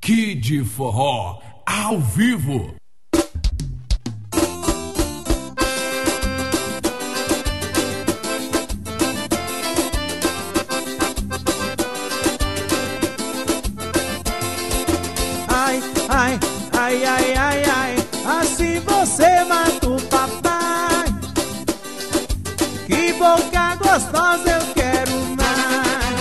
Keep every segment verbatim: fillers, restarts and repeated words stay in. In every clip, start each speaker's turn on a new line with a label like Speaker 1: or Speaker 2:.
Speaker 1: Kid Forró, ao vivo.
Speaker 2: Ai, ai, ai, ai, ai, ai, assim você mata o papai. Que boca gostosa, eu quero mais.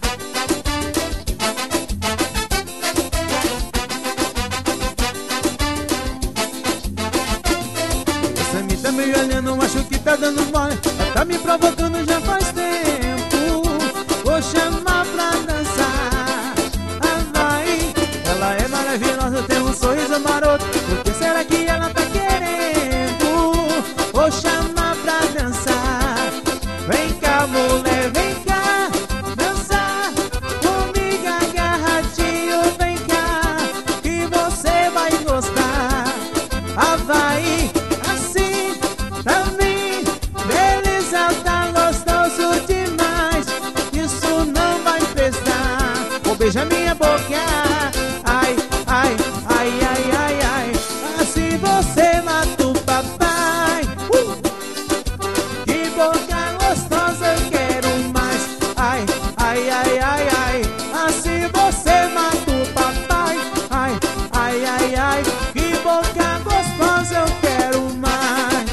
Speaker 2: Você me tá me olhando, acho que tá dando mole. Ela tá me provocando já faz tempo. Vou chamar pra dançar. Ah, vai. Ela é maravilhosa, tem um sorriso maroto. Por que será que ela tá querendo? Vou chamar pra dançar. Vem cá, mulher, vem cá dançar comigo agarradinho. Vem cá, que você vai gostar. Ah, vai, assim, pra mim, beleza, tá gostoso demais. Isso não vai prestar. Vou beijar minha boca. Ai, ai, ai, ai, ai, ai, assim você mata o papai. uh! Que boca gostosa, eu quero mais. Ai, ai, ai, ai, ai, assim você mata o papai. Ai, ai, ai, ai, que boca gostosa, eu quero mais.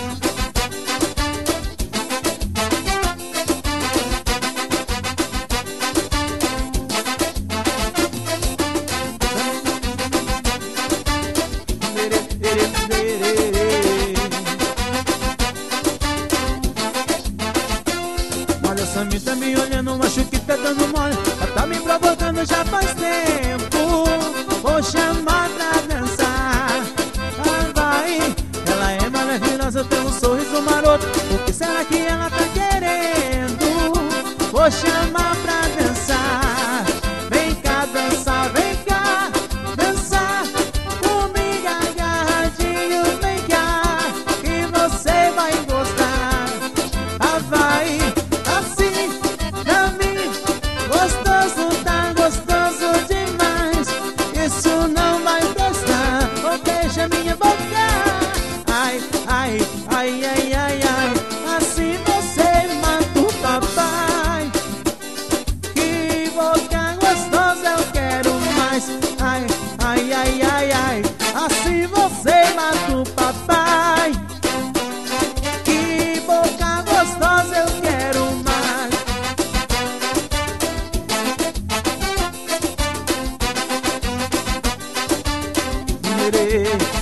Speaker 2: Olha, Sammy tá me olhando, acho que tá dando mole. Ela tá me provocando já faz tempo. Vou chamar pra dançar. Ah, vai. Ela é maravilhosa, tem um sorriso maroto. O que será que ela tá querendo? Vou chamar pra dançar. Vem cá dançar, vem cá dançar comigo agarradinho. Vem cá, que você vai gostar. Ah, vai, assim, pra mim, gostoso, tá gostoso demais. Isso não vai prestar. Oh, beija minha boca. Ai, ai, ai, ai, ai, ai, assim você mata o papai. Que boca gostosa, eu quero mais. Ai, ai, ai, ai, ai, assim você mata o papai. Que boca gostosa, eu quero mais.